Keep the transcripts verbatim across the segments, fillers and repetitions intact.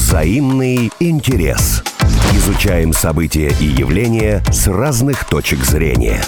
Взаимный интерес. Изучаем события и явления с разных точек зрения.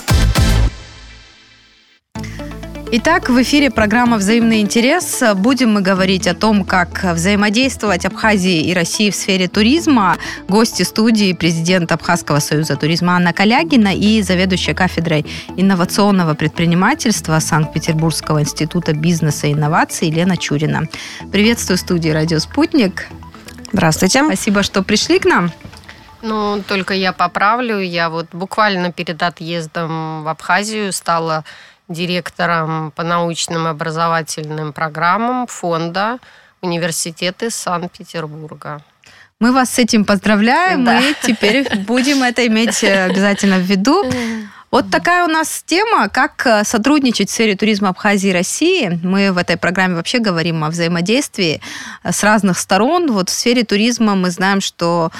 Итак, в эфире программа «Взаимный интерес». Будем мы говорить о том, как взаимодействовать Абхазии и России в сфере туризма. Гости студии — президент Абхазского союза туризма Анна Калягина и заведующая кафедрой инновационного предпринимательства Санкт-Петербургского института бизнеса и инноваций Лена Чурина. Приветствую в студии «Радио Спутник». Здравствуйте. Спасибо, что пришли к нам. Ну, только я поправлю. Я вот буквально перед отъездом в Абхазию стала директором по научным и образовательным программам фонда университета Санкт-Петербурга. Мы вас с этим поздравляем, да. и теперь будем это иметь обязательно в виду. Вот такая у нас тема, как сотрудничать в сфере туризма Абхазии и России. Мы в этой программе вообще говорим о взаимодействии с разных сторон. Вот в сфере туризма мы знаем, что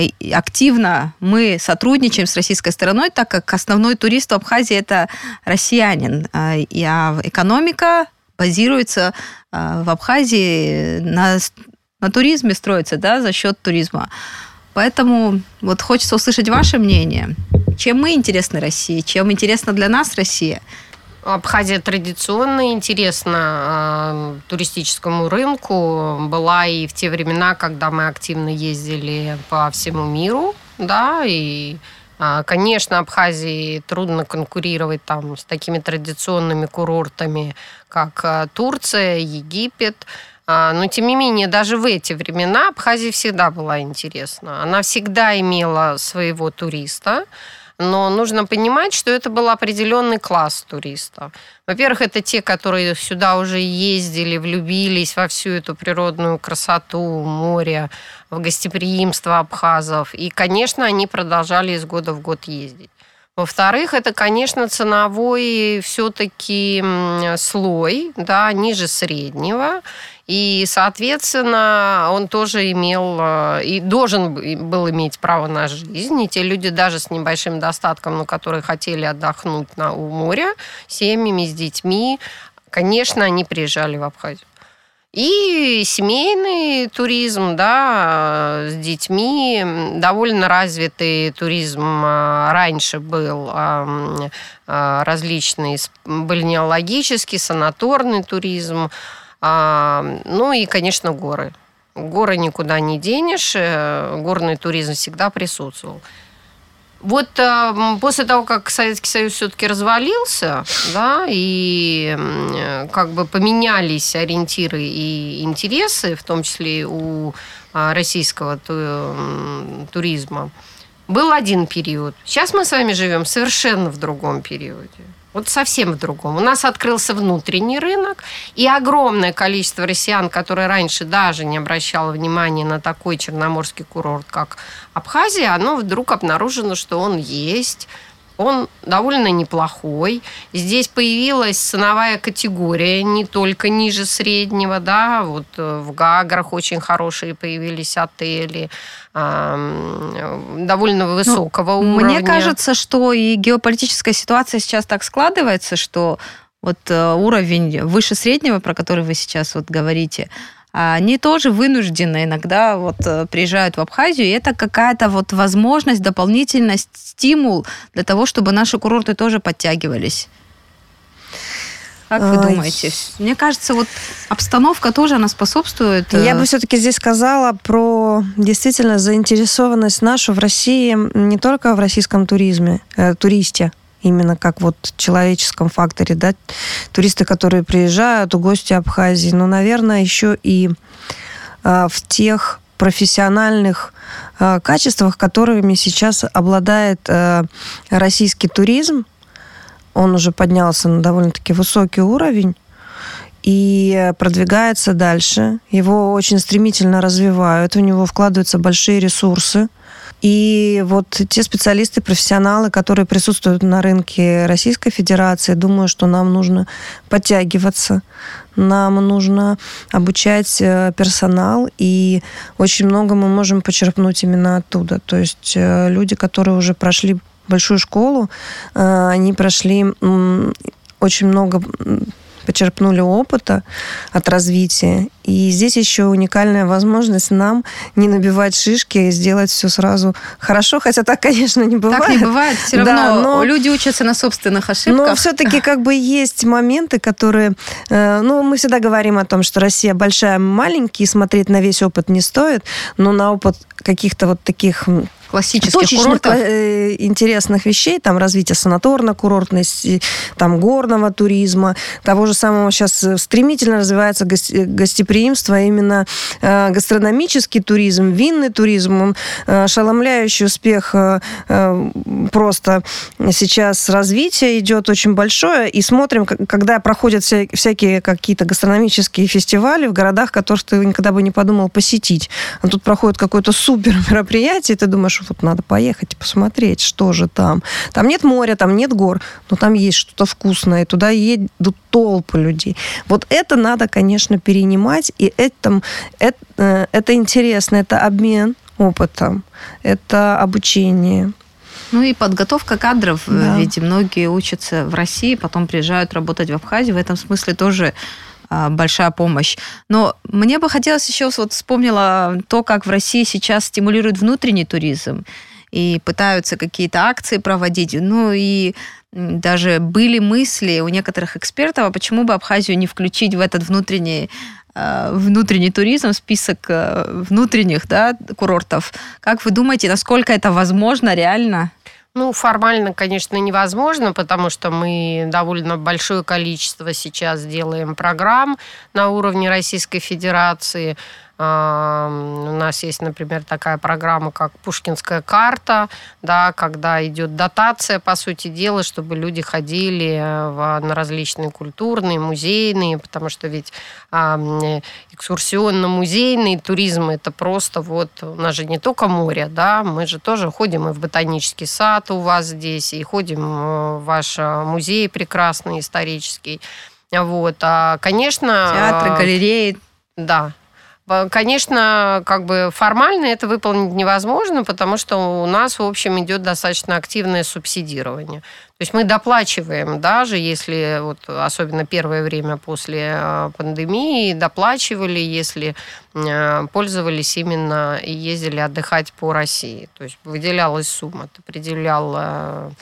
активно мы сотрудничаем с российской стороной, так как основной турист в Абхазии – это россиянин. И экономика базируется в Абхазии на, на туризме, строится, да, за счет туризма. Поэтому вот хочется услышать ваше мнение. Чем мы интересны России? Чем интересна для нас Россия? Абхазия традиционно интересна э, туристическому рынку. Была и в те времена, когда мы активно ездили по всему миру. Да, и, э, конечно, Абхазии трудно конкурировать там с такими традиционными курортами, как э, Турция, Египет. Но, тем не менее, даже в эти времена Абхазия всегда была интересна. Она всегда имела своего туриста, но нужно понимать, что это был определенный класс туристов. Во-первых, это те, которые сюда уже ездили, влюбились во всю эту природную красоту моря, в гостеприимство абхазов. И, конечно, они продолжали из года в год ездить. Во-вторых, это, конечно, ценовой все-таки слой, да, ниже среднего. И, соответственно, он тоже имел и должен был иметь право на жизнь. И те люди даже с небольшим достатком, но которые хотели отдохнуть на, у моря, семьями, с детьми, конечно, они приезжали в Абхазию. И семейный туризм, да, с детьми, довольно развитый туризм раньше был, различный бальнеологический, санаторный туризм, ну и, конечно, горы. Горы никуда не денешь, горный туризм всегда присутствовал. Вот э, после того, как Советский Союз все-таки развалился, да, и э, как бы поменялись ориентиры и интересы, в том числе у э, российского ту, э, туризма, был один период. Сейчас мы с вами живем совершенно в другом периоде. Вот совсем в другом. У нас открылся внутренний рынок, и огромное количество россиян, которые раньше даже не обращало внимания на такой черноморский курорт, как Абхазия, оно вдруг обнаружено, что он есть, он довольно неплохой. Здесь появилась ценовая категория не только ниже среднего, да, вот в Гаграх очень хорошие появились отели, довольно высокого ну, уровня. Мне кажется, что и геополитическая ситуация сейчас так складывается, что вот уровень выше среднего, про который вы сейчас вот говорите, они тоже вынуждены иногда вот приезжают в Абхазию, и это какая-то вот возможность, дополнительность, стимул для того, чтобы наши курорты тоже подтягивались. Как вы думаете? Мне кажется, вот обстановка тоже, она способствует. Я бы все-таки здесь сказала про действительно заинтересованность нашу в России не только в российском туризме, э, туристе, именно как вот человеческом факторе, да, туристы, которые приезжают, гости Абхазии, но, наверное, еще и э, в тех профессиональных э, качествах, которыми сейчас обладает э, российский туризм. Он уже поднялся на довольно-таки высокий уровень и продвигается дальше. Его очень стремительно развивают, в него вкладываются большие ресурсы. И вот те специалисты, профессионалы, которые присутствуют на рынке Российской Федерации, думаю, что нам нужно подтягиваться, нам нужно обучать персонал, и очень много мы можем почерпнуть именно оттуда. То есть люди, которые уже прошли большую школу, они прошли очень много почерпнули опыта от развития. И здесь еще уникальная возможность нам не набивать шишки и сделать все сразу хорошо, хотя так, конечно, не бывает. Так не бывает, все равно да, но, люди учатся на собственных ошибках. Но все-таки как бы есть моменты, которые... Э, ну, мы всегда говорим о том, что Россия большая, маленький, и смотреть на весь опыт не стоит, но на опыт каких-то вот таких... классических курортов. Интересных вещей, там развитие санаторно-курортности, там горного туризма, того же самого сейчас стремительно развивается гостеприимство, именно гастрономический туризм, винный туризм, он ошеломляющий успех просто сейчас развитие идет очень большое, и смотрим, когда проходят всякие какие-то гастрономические фестивали в городах, которых ты никогда бы не подумал посетить. А тут проходит какое-то супер мероприятие, и ты думаешь, вот надо поехать и посмотреть, что же там. Там нет моря, там нет гор, но там есть что-то вкусное, и туда едут толпы людей. Вот это надо, конечно, перенимать, и это, это, это интересно, это обмен опытом, это обучение. Ну и подготовка кадров, да. Ведь многие учатся в России, потом приезжают работать в Абхазии, в этом смысле тоже большая помощь. Но мне бы хотелось еще, вот вспомнила то, как в России сейчас стимулируют внутренний туризм и пытаются какие-то акции проводить. Ну и даже были мысли у некоторых экспертов, а почему бы Абхазию не включить в этот внутренний внутренний туризм, список внутренних, да, курортов. Как вы думаете, насколько это возможно, реально? Ну, формально, конечно, невозможно, потому что мы довольно большое количество сейчас делаем программ на уровне Российской Федерации. У нас есть, например, такая программа, как «Пушкинская карта», да, когда идет дотация, по сути дела, чтобы люди ходили в, на различные культурные, музейные, потому что ведь а, экскурсионно-музейный туризм – это просто вот, у нас же не только море, да, мы же тоже ходим и в ботанический сад у вас здесь, и ходим в ваш музей прекрасный, исторический. Вот. А, конечно… Театры, галереи. Да. Конечно, как бы формально это выполнить невозможно, потому что у нас, в общем, идет достаточно активное субсидирование. То есть мы доплачиваем, даже если, вот, особенно первое время после пандемии, доплачивали, если пользовались именно и ездили отдыхать по России. То есть выделялась сумма, ты определял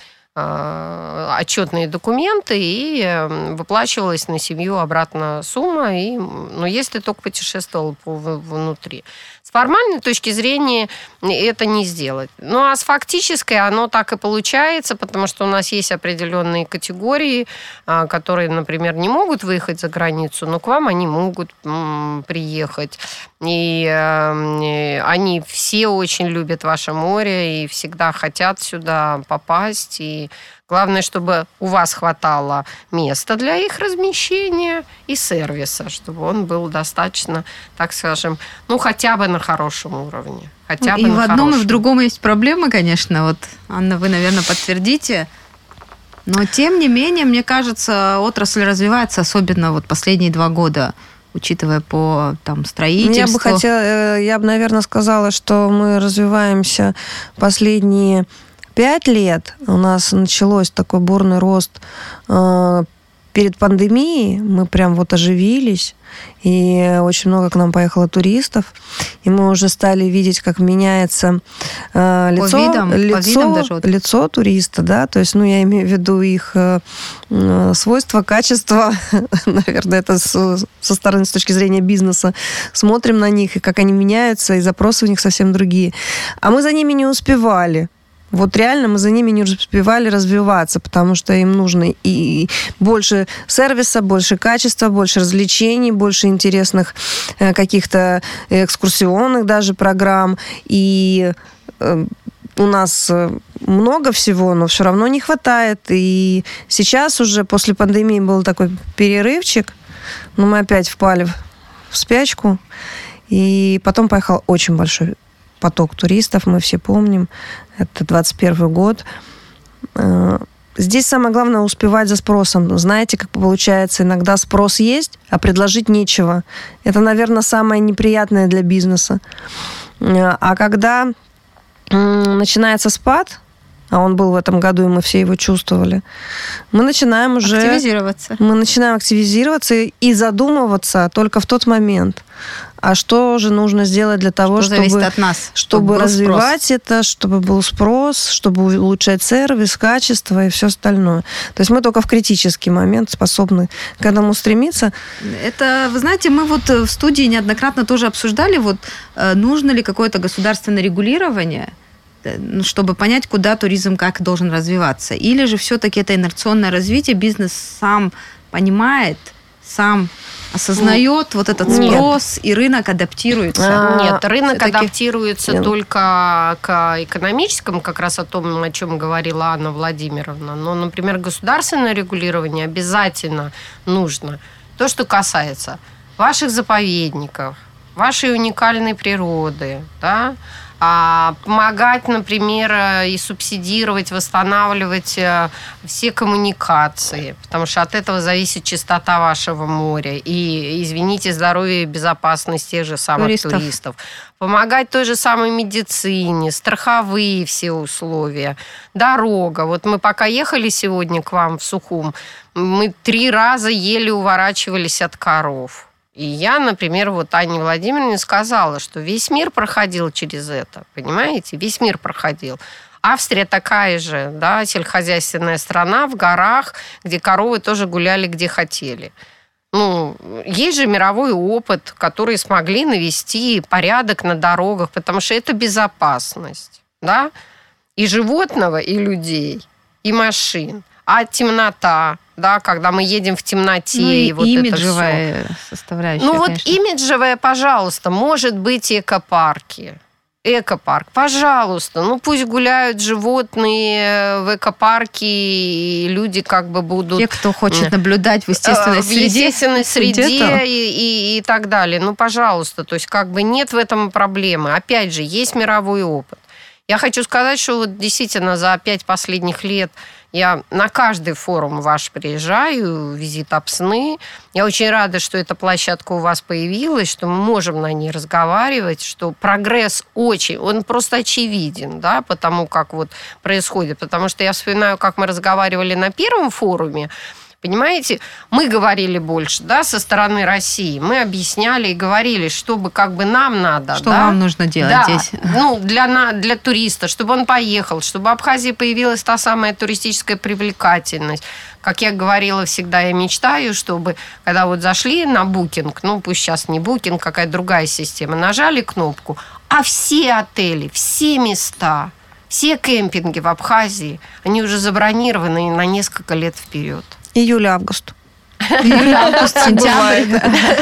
отчетные документы, и выплачивалась на семью обратно сумма, и, ну, если только путешествовал по, внутри. С формальной точки зрения это не сделать. Ну, а с фактической оно так и получается, потому что у нас есть определенные категории, которые, например, не могут выехать за границу, но к вам они могут приехать. И они все очень любят ваше море и всегда хотят сюда попасть. И главное, чтобы у вас хватало места для их размещения и сервиса, чтобы он был достаточно, так скажем, ну, хотя бы на хорошем уровне. Хотя и бы в на одном, хорошем. И в другом есть проблемы, конечно. Вот, Анна, вы, наверное, подтвердите. Но, тем не менее, мне кажется, отрасль развивается, особенно вот последние два года, учитывая по там, строительству. Я бы хотела, я бы, наверное, сказала, что мы развиваемся последние пять лет. У нас началось такой бурный рост перед пандемией. Мы прям вот оживились, и очень много к нам поехало туристов, и мы уже стали видеть, как меняется э, лицо, по видам, лицо, по видам даже вот. лицо туриста, да, то есть, ну, я имею в виду их э, свойства, качества, наверное, это с, со стороны, с точки зрения бизнеса, смотрим на них, и как они меняются, и запросы у них совсем другие. А мы за ними не успевали. Вот реально мы за ними не успевали развиваться, потому что им нужно и больше сервиса, больше качества, больше развлечений, больше интересных каких-то экскурсионных даже программ. И у нас много всего, но все равно не хватает. И сейчас уже после пандемии был такой перерывчик, но мы опять впали в спячку. И потом поехал очень большой поток туристов, мы все помним. Это двадцать первый год. Здесь самое главное успевать за спросом. Знаете, как получается, иногда спрос есть, а предложить нечего. Это, наверное, самое неприятное для бизнеса. А когда начинается спад, а он был в этом году, и мы все его чувствовали, мы начинаем уже... Активизироваться. Мы начинаем активизироваться и задумываться только в тот момент, а что же нужно сделать для того, что чтобы, от нас, чтобы, чтобы развивать спрос. это, чтобы был спрос, чтобы улучшать сервис, качество и все остальное. То есть мы только в критический момент способны к этому стремиться. Это, вы знаете, мы вот в студии неоднократно тоже обсуждали, вот нужно ли какое-то государственное регулирование, чтобы понять, куда туризм как должен развиваться. Или же все-таки это инерционное развитие, бизнес сам понимает, сам осознает вот этот спрос, Нет. и рынок адаптируется. Нет, рынок Все-таки... адаптируется Нет. только к экономическому, как раз о том, о чем говорила Анна Владимировна. Но, например, государственное регулирование обязательно нужно. То, что касается ваших заповедников, вашей уникальной природы, да, а помогать, например, и субсидировать, восстанавливать все коммуникации, потому что от этого зависит чистота вашего моря и, извините, здоровье и безопасность тех же самых туристов. туристов. Помогать той же самой медицине, страховые все условия, дорога. Вот мы пока ехали сегодня к вам в Сухум, мы три раза еле уворачивались от коров. И я, например, вот Анне Владимировне сказала, что весь мир проходил через это, понимаете? Весь мир проходил. Австрия такая же, да, сельскохозяйственная страна в горах, где коровы тоже гуляли где хотели. Ну, есть же мировой опыт, который смогли навести порядок на дорогах, потому что это безопасность, да, и животного, и людей, и машин. А темнота, да, когда мы едем в темноте. Ну, и, и вот имиджевая это все. составляющая, Ну, конечно. вот имиджевая, пожалуйста, может быть, экопарки. Экопарк, пожалуйста, ну пусть гуляют животные в экопарке, и люди как бы будут... Те, кто хочет наблюдать в естественной в среде. В естественной среде и, и, и так далее. Ну, пожалуйста, то есть как бы нет в этом проблемы. Опять же, есть мировой опыт. Я хочу сказать, что вот действительно за пять последних лет я на каждый форум ваш приезжаю, визит Апсны. Я очень рада, что эта площадка у вас появилась, что мы можем на ней разговаривать, что прогресс очень, он просто очевиден, да, потому как вот происходит. Потому что я вспоминаю, как мы разговаривали на первом форуме. Понимаете, мы говорили больше, да, со стороны России. Мы объясняли и говорили, чтобы как бы нам надо. Что да? вам нужно делать да, здесь? Ну, для, для туриста, чтобы он поехал, чтобы в Абхазии появилась та самая туристическая привлекательность. Как я говорила всегда, я мечтаю, чтобы, когда вот зашли на букинг, ну, пусть сейчас не букинг, какая-то другая система, нажали кнопку, а все отели, все места, все кемпинги в Абхазии, они уже забронированы на несколько лет вперед. Июль-август. Июль-август, сентябрь.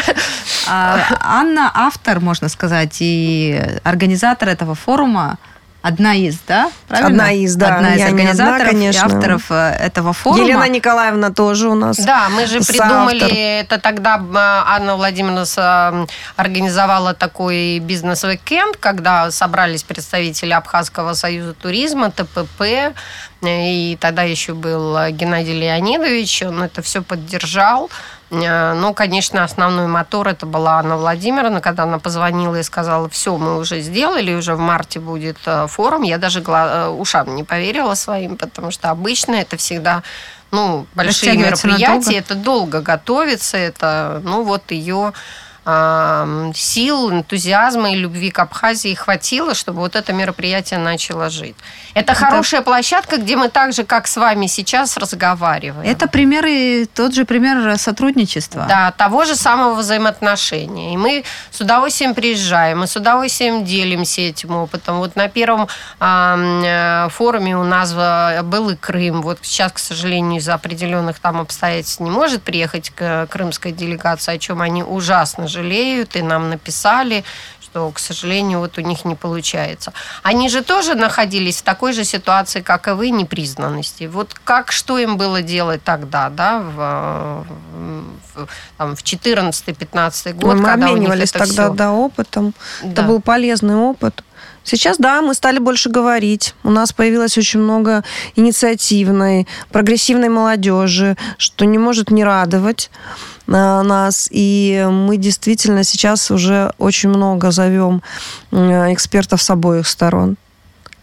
Анна автор, можно сказать, и организатор этого форума. Одна из, да? Правильно? Одна из, да. Одна из Я организаторов одна, и авторов этого форума. Елена Николаевна тоже у нас. Да, мы же придумали, соавтор. Это тогда Анна Владимировна организовала такой бизнес-уикенд, когда собрались представители Абхазского союза туризма, ТПП, и тогда еще был Геннадий Леонидович, он это все поддержал. Ну, конечно, основной мотор это была Анна Владимировна, когда она позвонила и сказала, все, мы уже сделали, уже в марте будет форум. Я даже ушам не поверила своим, потому что обычно это всегда, ну, большие мероприятия, это долго готовится, это, ну, вот ее сил, энтузиазма и любви к Абхазии хватило, чтобы вот это мероприятие начало жить. Это, это хорошая площадка, где мы так же, как с вами сейчас, разговариваем. Это пример, и тот же пример сотрудничества. Да, того же самого взаимоотношения. И мы с удовольствием приезжаем, мы с удовольствием делимся этим опытом. Вот на первом э, форуме у нас был и Крым. Вот сейчас, к сожалению, из-за определенных там обстоятельств не может приехать к крымской делегации, о чем они ужасно жалеют, и нам написали, что, к сожалению, вот у них не получается. Они же тоже находились в такой же ситуации, как и вы, непризнанности. Вот как, что им было делать тогда, да, в, в, там, в четырнадцатый-пятнадцатый год, мы когда обменивались у них это тогда, все... да, опытом. Да. Это был полезный опыт. Сейчас, да, мы стали больше говорить. У нас появилось очень много инициативной, прогрессивной молодежи, что не может не радовать нас. И мы действительно сейчас уже очень много зовем экспертов с обоих сторон.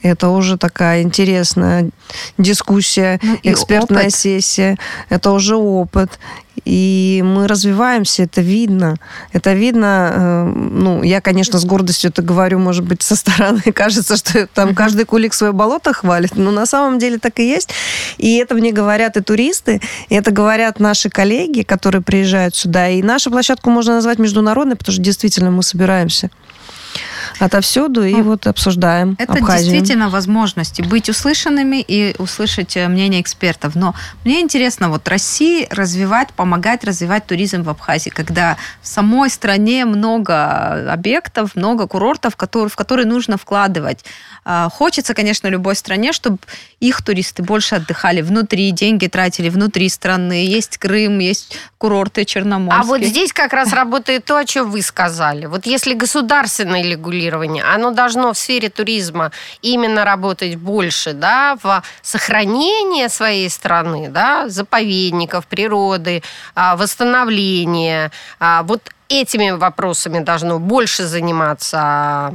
Это уже такая интересная дискуссия, ну, экспертная опыт. Сессия. Это уже опыт. И мы развиваемся, это видно. Это видно, ну, я, конечно, с гордостью это говорю, может быть, со стороны кажется, что там каждый кулик свое болото хвалит, но на самом деле так и есть. И это мне говорят и туристы, и это говорят наши коллеги, которые приезжают сюда. И нашу площадку можно назвать международной, потому что действительно мы собираемся отовсюду и ну, вот обсуждаем это Абхазию. Действительно возможности быть услышанными и услышать мнение экспертов. Но мне интересно, вот России развивать, помогать развивать туризм в Абхазии, когда в самой стране много объектов, много курортов, которые, в которые нужно вкладывать. Хочется, конечно, любой стране, чтобы их туристы больше отдыхали внутри, деньги тратили внутри страны. Есть Крым, есть курорты черноморские. А вот здесь как раз работает то, о чем вы сказали. Вот если государственное регулирование, оно должно в сфере туризма именно работать больше, да, в сохранении своей страны, да, заповедников, природы, восстановления. Вот этими вопросами должно больше заниматься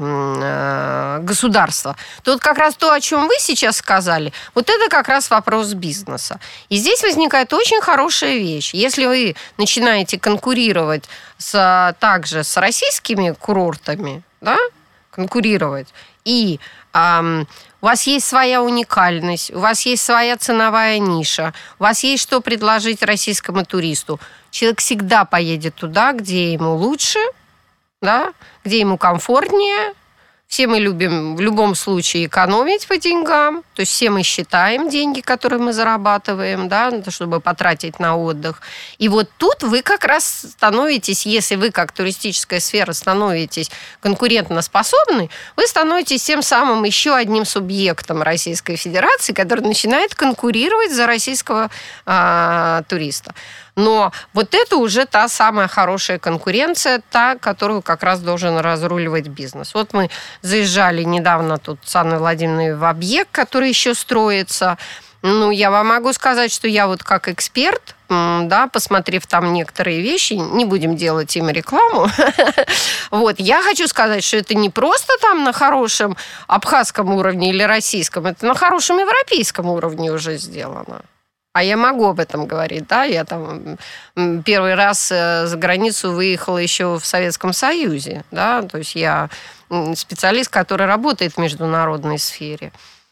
э, государство. Тут как раз то, о чем вы сейчас сказали, вот это как раз вопрос бизнеса. И здесь возникает очень хорошая вещь. Если вы начинаете конкурировать с, также с российскими курортами, да, конкурировать, и э, у вас есть своя уникальность, у вас есть своя ценовая ниша, у вас есть что предложить российскому туристу, человек всегда поедет туда, где ему лучше, да, где ему комфортнее. Все мы любим в любом случае экономить по деньгам. То есть все мы считаем деньги, которые мы зарабатываем, да, чтобы потратить на отдых. И вот тут вы как раз становитесь, если вы как туристическая сфера становитесь конкурентоспособны, вы становитесь тем самым еще одним субъектом Российской Федерации, который начинает конкурировать за российского э, туриста. Но вот это уже та самая хорошая конкуренция, та, которую как раз должен разруливать бизнес. Вот мы заезжали недавно тут с Анной Владимировной в объект, который еще строится. Ну, я вам могу сказать, что я вот как эксперт, да, посмотрев там некоторые вещи, не будем делать им рекламу, вот, я хочу сказать, что это не просто там на хорошем абхазском уровне или российском, это на хорошем европейском уровне уже сделано. А я могу об этом говорить, да, я там первый раз за границу выехала еще в Советском Союзе, да, то есть я специалист, который работает в международной сфере.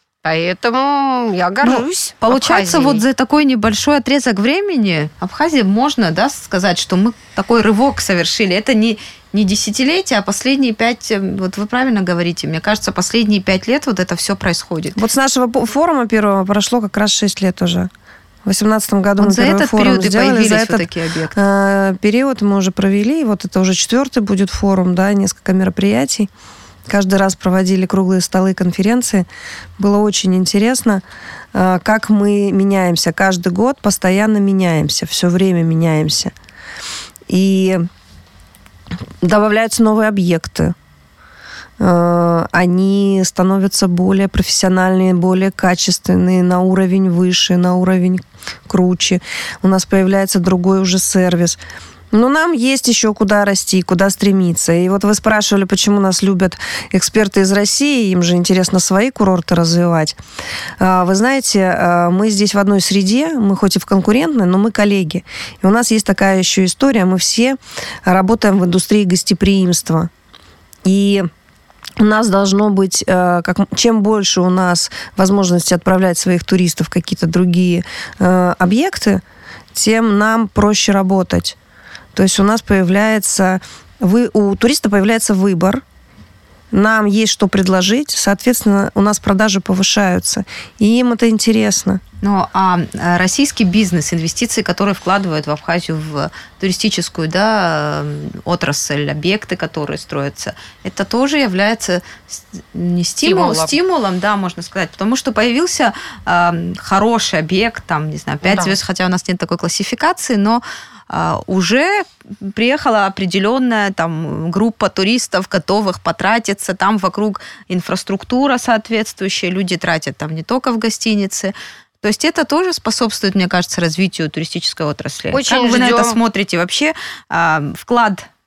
Поэтому я горжусь. Ну, получается, Абхазией. Вот за такой небольшой отрезок времени Абхазии можно, да, сказать, что мы такой рывок совершили. Это не, не десятилетия, а последние пять, вот вы правильно говорите, мне кажется, последние пять лет вот это все происходит. Вот с нашего форума первого прошло как раз шесть лет уже. В две тысячи восемнадцатом году вот мы за первый этот форум период сделали. И появились за вот этот такие объекты. Э, период мы уже провели. Вот это уже четвертый будет форум, да, несколько мероприятий. Каждый раз проводили круглые столы, конференции. Было очень интересно, э, как мы меняемся. Каждый год постоянно меняемся, все время меняемся. И добавляются новые объекты. Они становятся более профессиональные, более качественные, на уровень выше, на уровень круче. У нас появляется другой уже сервис. Но нам есть еще куда расти, куда стремиться. И вот вы спрашивали, почему нас любят эксперты из России, им же интересно свои курорты развивать. Вы знаете, мы здесь в одной среде, мы хоть и в конкурентной, но мы коллеги. И у нас есть такая еще история, мы все работаем в индустрии гостеприимства. И у нас должно быть, как, чем больше у нас возможности отправлять своих туристов в какие-то другие э, объекты, тем нам проще работать. То есть у нас появляется, вы, у туриста появляется выбор, нам есть что предложить, соответственно, у нас продажи повышаются, и им это интересно. Ну, а российский бизнес, инвестиции, которые вкладывают в Абхазию в туристическую, да, отрасль, объекты, которые строятся, это тоже является не стимул, стимулом. стимулом, да, можно сказать, потому что появился э, хороший объект, там, не знаю, пять да. звезд, хотя у нас нет такой классификации, но Uh, уже приехала определенная там группа туристов, готовых потратиться, там вокруг инфраструктура соответствующая, люди тратят там не только в гостинице. То есть это тоже способствует, мне кажется, развитию туристической отрасли. Очень как ждем. Вы на это смотрите вообще? Uh, вклад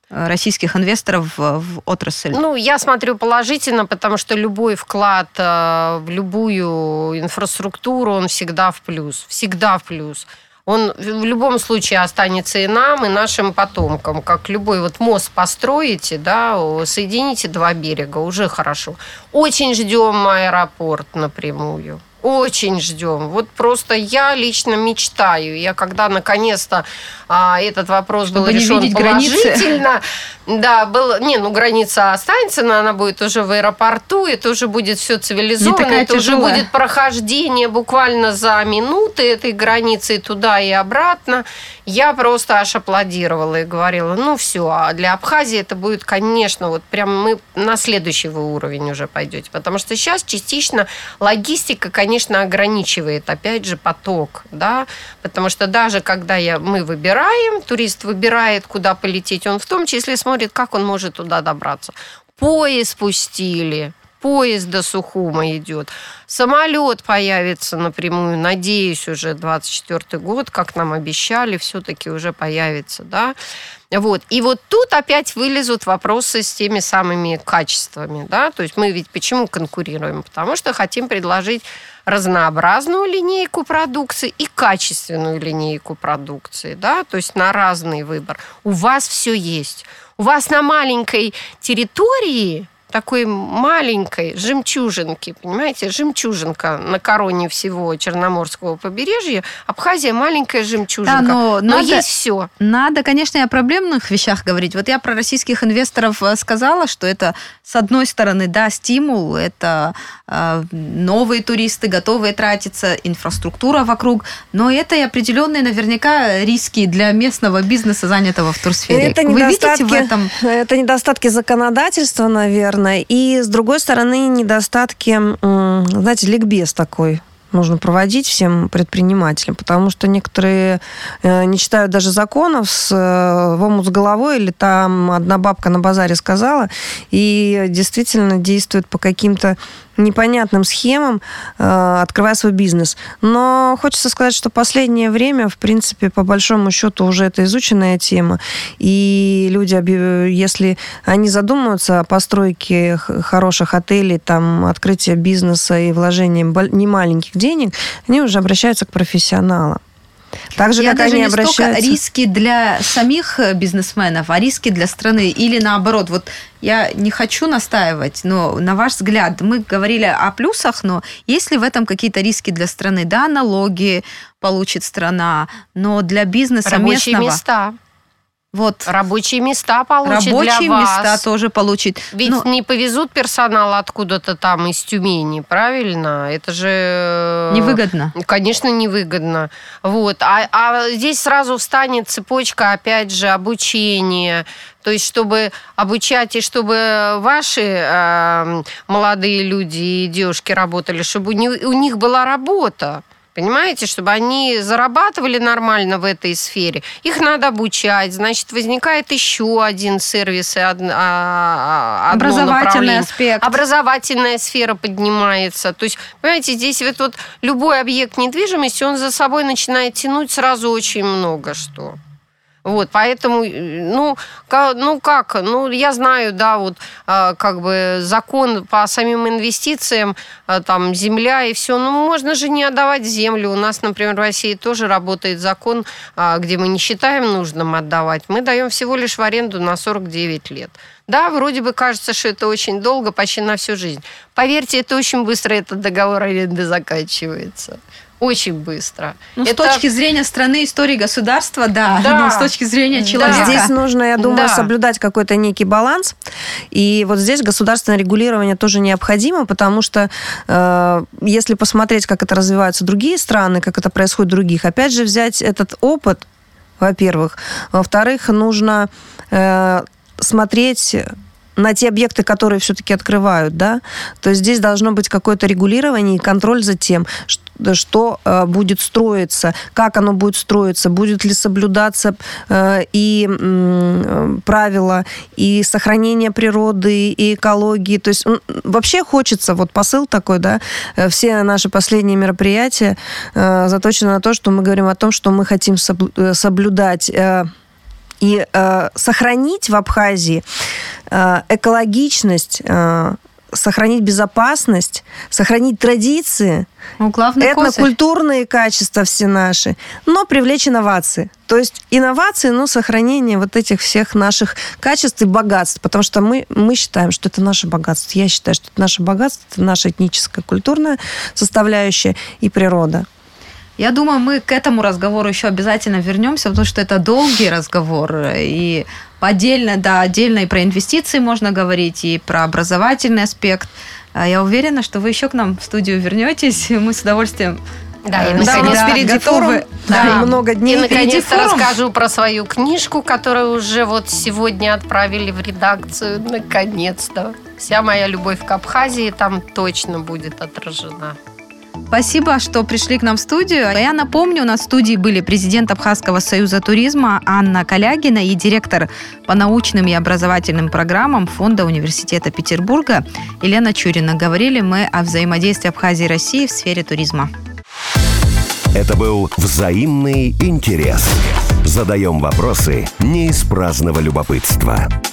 российских инвесторов в отрасль? Ну, я смотрю положительно, потому что любой вклад в любую инфраструктуру, он всегда в плюс. Всегда в плюс. Он в любом случае останется и нам, и нашим потомкам. Как любой вот мост построите, да, соедините два берега, уже хорошо. Очень ждем аэропорт напрямую. Очень ждем. Вот просто я лично мечтаю. Я когда наконец-то а, этот вопрос Чтобы был решен положительно. Границы. Да, был, не, ну граница останется, но она будет уже в аэропорту, это уже будет все цивилизованно, это тяжелая. Уже будет прохождение буквально за минуты этой границы туда и обратно. Я просто аж аплодировала и говорила, ну все, а для Абхазии это будет, конечно, вот прям мы на следующий уровень уже пойдете, потому что сейчас частично логистика, конечно, ограничивает, опять же, поток, да, потому что даже когда я, мы выбираем, турист выбирает, куда полететь, он в том числе смотрит, как он может туда добраться. Поезд пустили, поезд до Сухума идет. Самолет появится напрямую, надеюсь, уже двадцать четвёртый год, как нам обещали, все-таки уже появится, да. Вот. И вот тут опять вылезут вопросы с теми самыми качествами, да, то есть мы ведь почему конкурируем? Потому что хотим предложить разнообразную линейку продукции и качественную линейку продукции, да, то есть на разный выбор. У вас все есть. У вас на маленькой территории, такой маленькой жемчужинки, понимаете, жемчужинка на короне всего Черноморского побережья, Абхазия маленькая жемчужинка, да, но, но надо, есть все. Надо, конечно, и о проблемных вещах говорить. Вот я про российских инвесторов сказала, что это, с одной стороны, да, стимул, это э, новые туристы, готовые тратиться, инфраструктура вокруг, но это и определенные наверняка риски для местного бизнеса, занятого в турсфере. Это Вы видите в этом? Это недостатки законодательства, наверное, и, с другой стороны, недостатки, знаете, ликбез такой нужно проводить всем предпринимателям, потому что некоторые не читают даже законов с, в омут с головой, или там одна бабка на базаре сказала, и действительно действует по каким-то непонятным схемам, открывая свой бизнес. Но хочется сказать, что последнее время, в принципе, по большому счету, уже это изученная тема. И люди, если они задумываются о постройке хороших отелей, там, открытии бизнеса и вложении немаленьких денег, они уже обращаются к профессионалам. Так же, Я как даже они не обращаются... столько риски для самих бизнесменов, а риски для страны. Или наоборот. Вот я не хочу настаивать, но на ваш взгляд, мы говорили о плюсах, но есть ли в этом какие-то риски для страны? Да, налоги получит страна, но для бизнеса Рабочие местного... места. Вот. Рабочие места получат Рабочие для вас. места тоже получит. Ведь ну, не повезут персонал откуда-то там из Тюмени, правильно? Это же... Невыгодно. Конечно, невыгодно. Вот. А, а здесь сразу встанет цепочка, опять же, обучения. То есть, чтобы обучать и чтобы ваши э, молодые люди и девушки работали, чтобы у них, у них была работа. Понимаете, чтобы они зарабатывали нормально в этой сфере. Их надо обучать. Значит, возникает еще один сервис, одно, одно образовательный аспект. Образовательная сфера поднимается. То есть, понимаете, здесь вот, вот любой объект недвижимости, он за собой начинает тянуть сразу очень много что. Вот, поэтому, ну, как, ну как, ну, я знаю, да, вот, как бы закон по самим инвестициям, там, земля и все, ну, можно же не отдавать землю. У нас, например, в России тоже работает закон, где мы не считаем нужным отдавать. Мы даем всего лишь в аренду на сорок девять лет. Да, вроде бы кажется, что это очень долго, почти на всю жизнь. Поверьте, это очень быстро этот договор аренды заканчивается. Очень быстро. Ну, это... С точки зрения страны, истории государства, да, да. но с точки зрения человека. Здесь нужно, я думаю, да. соблюдать какой-то некий баланс. И вот здесь государственное регулирование тоже необходимо, потому что э, если посмотреть, как это развиваются другие страны, как это происходит в других, опять же, взять этот опыт, во-первых. Во-вторых, нужно э, смотреть... на те объекты, которые все-таки открывают, да, то есть здесь должно быть какое-то регулирование и контроль за тем, что, что э, будет строиться, как оно будет строиться, будет ли соблюдаться э, и э, правила, и сохранение природы, и экологии, то есть э, вообще хочется, вот посыл такой, да, э, все наши последние мероприятия э, заточены на то, что мы говорим о том, что мы хотим соблюдать э, И э, сохранить в Абхазии э, экологичность, э, сохранить безопасность, сохранить традиции, ну, главный этнокультурные качества все наши, но привлечь инновации. То есть инновации, но сохранение вот этих всех наших качеств и богатств, потому что мы, мы считаем, что это наше богатство. Я считаю, что это наше богатство, это наша этническая, культурная составляющая и природа. Я думаю, мы к этому разговору еще обязательно вернемся, потому что это долгий разговор. И отдельно, да, отдельно и про инвестиции можно говорить, и про образовательный аспект. Я уверена, что вы еще к нам в студию вернетесь. Мы с удовольствием... Да, и да, у нас впереди форум, да, да, много дней. И наконец-то расскажу про свою книжку, которую уже вот сегодня отправили в редакцию. Наконец-то. Вся моя любовь к Абхазии там точно будет отражена. Спасибо, что пришли к нам в студию. Я напомню, у нас в студии были президент Абхазского союза туризма Анна Калягина и директор по научным и образовательным программам Фонда университета Петербурга Елена Чурина. Говорили мы о взаимодействии Абхазии и России в сфере туризма. Это был «Взаимный интерес». Задаем вопросы не из праздного любопытства.